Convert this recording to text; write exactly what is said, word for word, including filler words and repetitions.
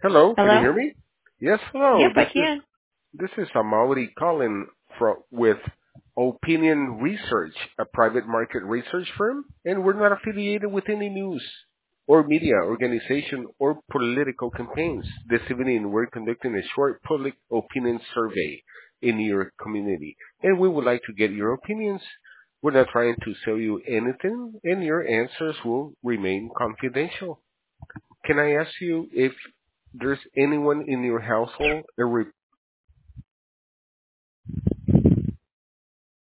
Hello, can you Hello? hear me? Yes, hello. Yep, I This is can. this is Amauri calling from with Opinion Research, a private market research firm, and we're not affiliated with any news or media organization or political campaigns. This evening, we're conducting a short public opinion survey in your community, and we would like to get your opinions. We're not trying to sell you anything, and your answers will remain confidential. Can I ask you if there's anyone in your household, a